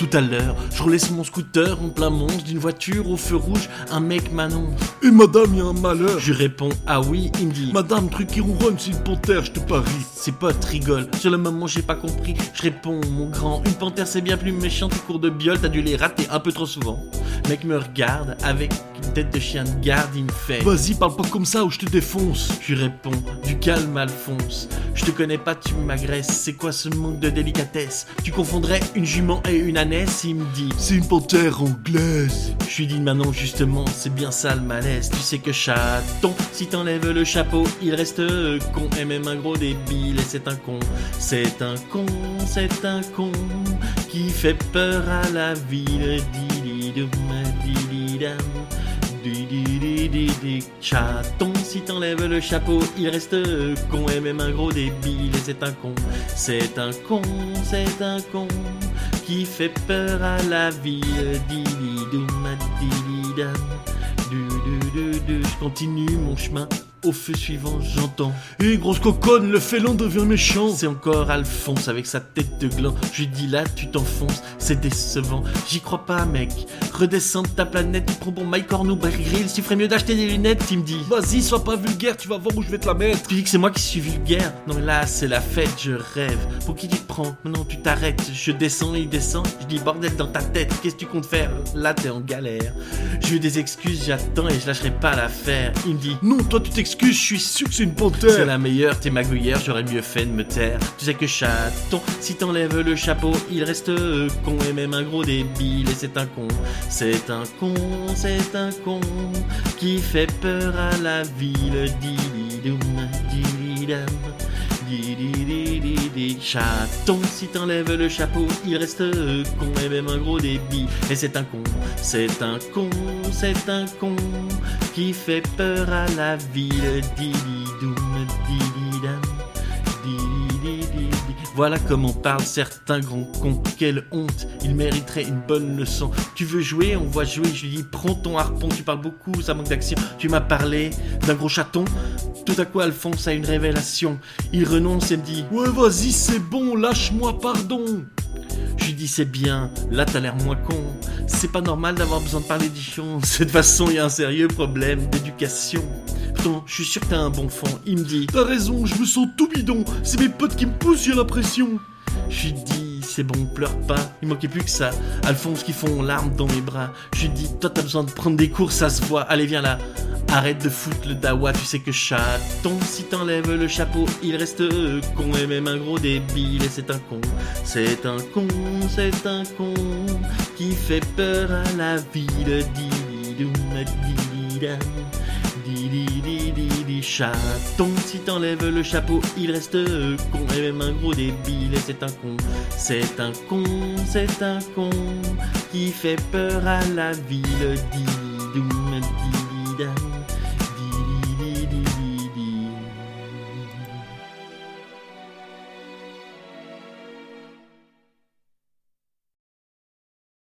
Tout à l'heure, je relaisse mon scooter en plein monstre d'une voiture au feu rouge, un mec m'annonce. Et madame, y a un malheur. Je réponds, ah oui, il me dit. Madame, truc qui ronronne, c'est une panthère, je te parie. Ses potes rigolent, sur le moment j'ai pas compris. Je réponds, mon grand, une panthère c'est bien plus méchant que cours de biole, t'as dû les rater un peu trop souvent. Le mec me regarde, avec une tête de chien de garde, il me fait. Vas-y, parle pas comme ça ou je te défonce. Je lui réponds, du calme Alphonse. Je te connais pas, tu m'agresses, c'est quoi ce manque de délicatesse? Tu confondrais une jument et une ânesse, il me dit. C'est une panthère anglaise. Je lui dis maintenant justement, c'est bien ça le malaise. Tu sais que chaton, si t'enlèves le chapeau, il reste con. Et même un gros débile, et c'est un con. C'est un con, c'est un con qui fait peur à la ville. Didi-dum, didi-dam. Chaton, si t'enlèves le chapeau, il reste con. Et même un gros débile, et c'est un con. C'est un con, c'est un con qui fait peur à la ville. Didi-dum, didi-dam. Je continue mon chemin. Au feu suivant, j'entends. Et grosse coconne, le félon devient méchant. C'est encore Alphonse avec sa tête de gland. Je lui dis là, tu t'enfonces, c'est décevant. J'y crois pas, mec. Redescends de ta planète, tu prends bon Mike Cornou, Bear Grylls. Tu ferais mieux d'acheter des lunettes, il me dit. Vas-y, sois pas vulgaire, tu vas voir où je vais te la mettre. Tu dis que c'est moi qui suis vulgaire. Non mais là, c'est la fête, je rêve. Pour qui tu te prends? Non, tu t'arrêtes. Je descends, il descend. Je dis bordel dans ta tête, qu'est-ce que tu comptes faire? Là, t'es en galère. Je veux des excuses, j'attends et je lâcherai pas l'affaire. Il me dit. Non, toi tu t'excuses. Je suis sûr que c'est une panthère. C'est la meilleure, t'es magouillère, j'aurais mieux fait de me taire. Tu sais que chaton, si t'enlèves le chapeau, il reste con. Et même un gros débile, et c'est un con. C'est un con, c'est un con qui fait peur à la ville. Didi-dum, didi-dam. Didi-didi-didi. Chaton, si t'enlèves le chapeau, il reste con. Et même un gros débile, et c'est un con. C'est un con, c'est un con qui fait peur à la ville. Didi-dum, didi-dam. Didi-didi-didi. Voilà comment parlent certains grands cons. Quelle honte, ils mériteraient une bonne leçon. Tu veux jouer, on va jouer. Je lui dis prends ton harpon, tu parles beaucoup, ça manque d'action. Tu m'as parlé d'un gros chaton. Tout à coup Alphonse a une révélation. Il renonce et me dit ouais vas-y c'est bon, lâche-moi pardon. Je lui dis c'est bien, là t'as l'air moins con. C'est pas normal d'avoir besoin de parler d'ichon. De toute façon y a un sérieux problème d'éducation. Pourtant je suis sûr que t'as un bon fond. Il me dit t'as raison, je me sens tout bidon. C'est mes potes qui me poussent, j'ai l'impression. Je lui dis c'est bon, pleure pas, il manquait plus que ça. Alphonse qui fond larmes dans mes bras. Je lui dis toi t'as besoin de prendre des cours, ça se voit. Allez viens là, arrête de foutre le dawa. Tu sais que chaton, si t'enlèves le chapeau, il reste con. Et même un gros débile, et c'est un con. C'est un con, c'est un con qui fait peur à la ville. Didi-dum, didi-dam. Didi-didi-didi. Chaton, si t'enlèves le chapeau, il reste con. Et même un gros débile, et c'est un con. C'est un con, c'est un con qui fait peur à la ville. Didi-dum, didi-dam.